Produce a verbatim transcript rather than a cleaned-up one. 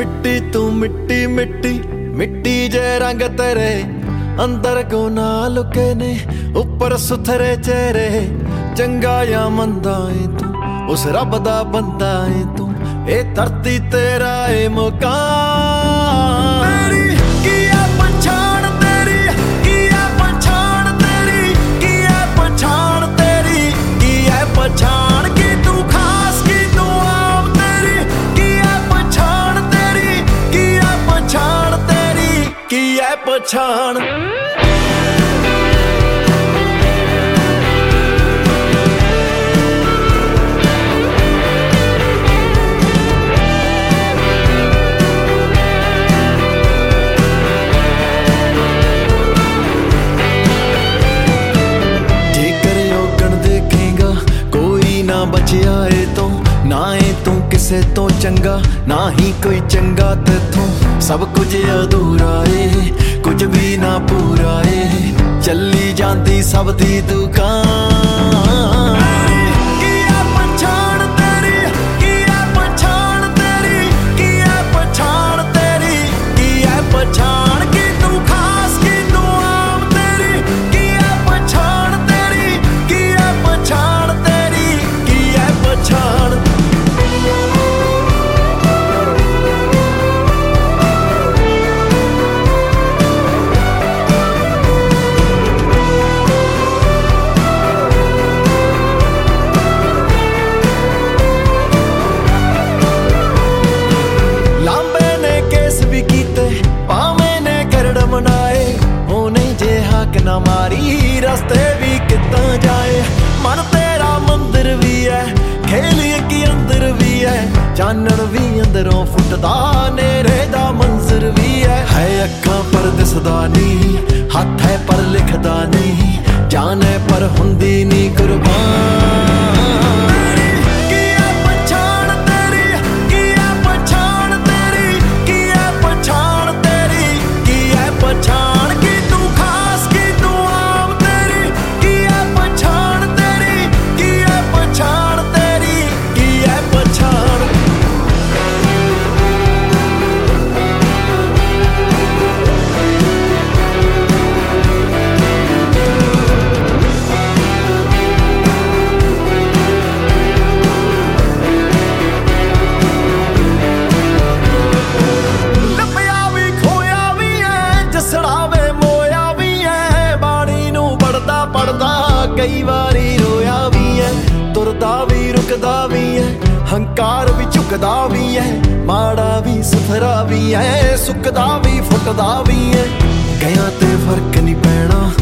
मिट्टी तू मिट्टी मिट्टी मिट्टी जे रंग तेरे अंदर गुना लुके ने उपर सुथरे चेहरे चंगा या मंदा है तू उस रब दा बंदा है तू ए धरती तेरा ए मुकाम तेरी की है पछाण तेरी की है पछाण तेरी की है पछाण तेरी की है पछाण की तू खास की तू आम तेरी की है पछाण तेरी की है पछाण तेरी की है पछाण बचिया ए तो ना ए तू किसे तो चंगा ना ही कोई चंगा तेथों सब कुछ अधूरा ए कुछ भी ना पूरा ए चली जाती सब दी दुकान की है पछाण तेरी की है पछाण तेरी की है पछाण तेरी की है पछाण की तू खास की तू आम तेरी की है पछाण तेरी की है पछाण तेरी की है पछाण ना मारी रास्ते भी कितना जाए मन तेरा मंदिर भी है खेल की अंदर भी है जानन भी अंदरों फुटदा नेरे दा मंजर भी है है अखां पर दिसदा नहीं हाथ है पर लिखदा नहीं जान है पर हुंदी नहीं कुर्बान कई बारी रोया भी है तुरदा भी रुकदा भी है हंकार भी झुकदा भी है माड़ा भी सुथरा भी है सुकदा भी फुटदा भी है गया ते फर्क नहीं पैना